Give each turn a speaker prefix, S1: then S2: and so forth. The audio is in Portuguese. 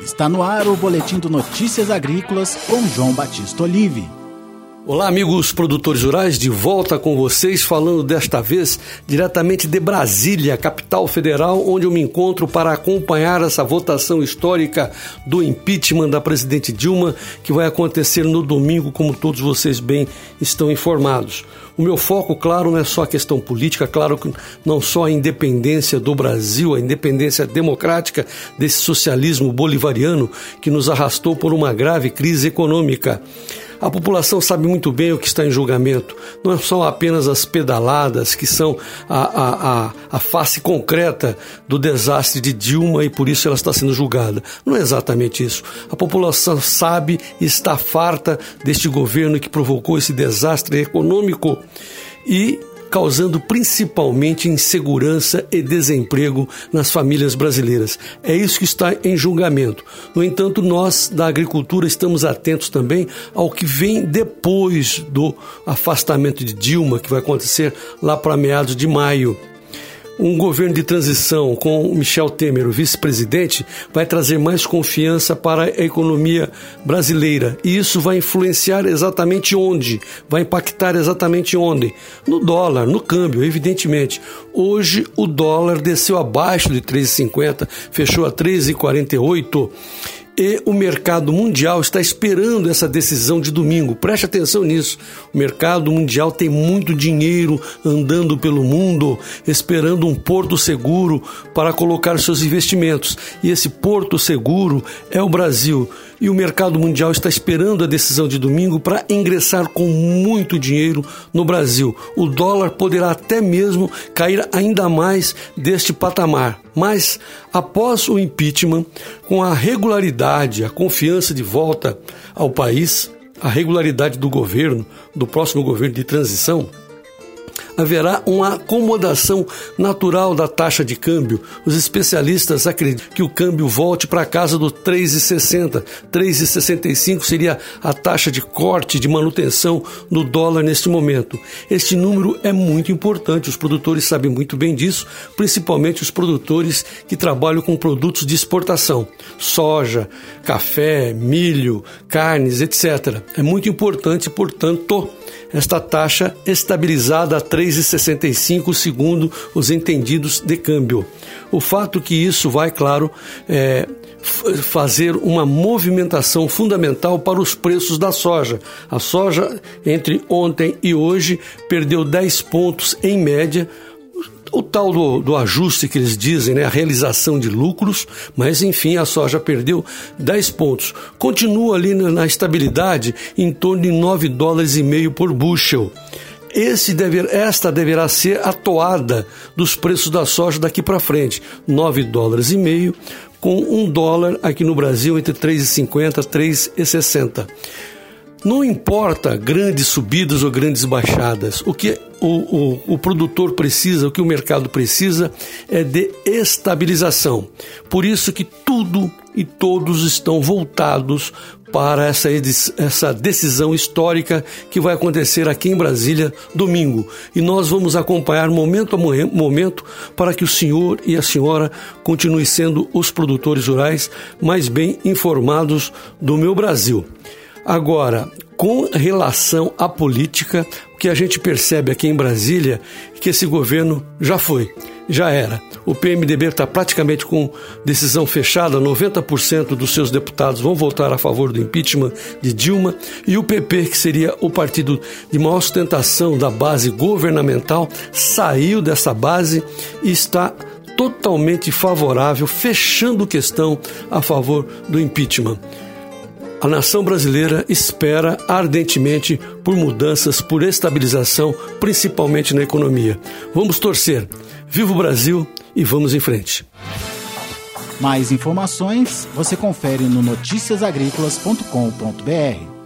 S1: Está no ar o Boletim do Notícias Agrícolas com João Batista Olive.
S2: Olá, amigos produtores rurais, de volta com vocês, falando desta vez diretamente de Brasília, capital federal, onde eu me encontro para acompanhar essa votação histórica do impeachment da presidente Dilma, que vai acontecer no domingo, como todos vocês bem estão informados. O meu foco, claro, não é só a questão política, claro que não só a independência do Brasil, a independência democrática desse socialismo bolivariano que nos arrastou por uma grave crise econômica. A população sabe muito bem o que está em julgamento. Não são apenas as pedaladas que são a face concreta do desastre de Dilma e por isso ela está sendo julgada. Não é exatamente isso. A população sabe e está farta deste governo que provocou esse desastre econômico e causando principalmente insegurança e desemprego nas famílias brasileiras. É isso que está em julgamento. No entanto, nós da agricultura estamos atentos também ao que vem depois do afastamento de Dilma, que vai acontecer lá para meados de maio. Um governo de transição com Michel Temer, o vice-presidente, vai trazer mais confiança para a economia brasileira. E isso vai influenciar exatamente onde? Vai impactar exatamente onde? No dólar, no câmbio, evidentemente. Hoje o dólar desceu abaixo de 3,50, fechou a 3,48. E o mercado mundial está esperando essa decisão de domingo. Preste atenção nisso. O mercado mundial tem muito dinheiro andando pelo mundo, esperando um porto seguro para colocar seus investimentos. E esse porto seguro é o Brasil. E o mercado mundial está esperando a decisão de domingo para ingressar com muito dinheiro no Brasil. O dólar poderá até mesmo cair ainda mais deste patamar. Mas, após o impeachment, com a regularidade, a confiança de volta ao país, a regularidade do governo, do próximo governo de transição, haverá uma acomodação natural da taxa de câmbio. Os especialistas acreditam que o câmbio volte para a casa do 3,60. 3,65 seria a taxa de corte, de manutenção do dólar neste momento. Este número é muito importante, os produtores sabem muito bem disso, principalmente os produtores que trabalham com produtos de exportação, soja, café, milho, carnes, etc. É muito importante, portanto, esta taxa estabilizada a 3,65 segundo os entendidos de câmbio. O fato que isso vai, claro, fazer uma movimentação fundamental para os preços da soja. A soja, entre ontem e hoje, perdeu 10 pontos em média. O tal do ajuste que eles dizem, né? A realização de lucros, mas enfim, a soja perdeu 10 pontos. Continua ali na estabilidade em torno de $9,5 por bushel. Esta deverá ser a toada dos preços da soja daqui para frente, $9,5, com $1 aqui no Brasil entre 3,50 e 3,60. Não importa grandes subidas ou grandes baixadas, o que o produtor precisa, o que o mercado precisa é de estabilização. Por isso que tudo e todos estão voltados para essa decisão histórica que vai acontecer aqui em Brasília domingo. E nós vamos acompanhar momento a momento para que o senhor e a senhora continuem sendo os produtores rurais mais bem informados do meu Brasil. Agora, com relação à política, o que a gente percebe aqui em Brasília é que esse governo já era. O PMDB está praticamente com decisão fechada, 90% dos seus deputados vão votar a favor do impeachment de Dilma, e o PP, que seria o partido de maior sustentação da base governamental, saiu dessa base e está totalmente favorável, fechando questão a favor do impeachment. A nação brasileira espera ardentemente por mudanças, por estabilização, principalmente na economia. Vamos torcer. Viva o Brasil e vamos em frente.
S1: Mais informações você confere no noticiasagricolas.com.br.